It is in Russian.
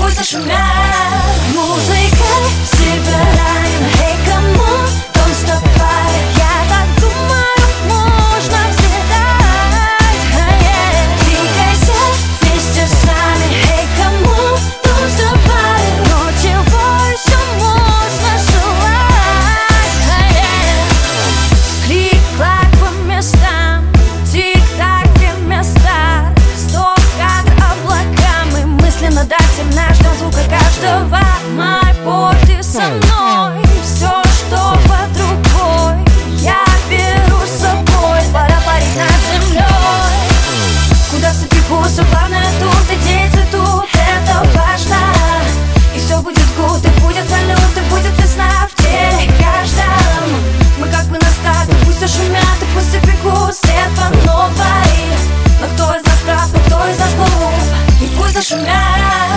пусть зашумят. Музыкой собираем, эй, кому дом вступает. Я так думаю, можно взлетать. Двигайся вместе с нами, эй, кому дом вступает. Ночевой все можно желать. Клик-клак по местам, тик-так, время старт. Стоп, как облака, мы мысленно до темна ждем звука каждого. My boy, ты со мной, все, что под рукой я беру с собой. Пора парить над землей. Куда собегутся, главное тут идеи цветут, это важно. И все будет гуд, и будет салют, и будет весна в теле каждом. Мы как бы на старте, пусть зашумят, и пусть забегут свет по новой. Но кто из нас прав, но кто из нас глуп, и пусть зашумят.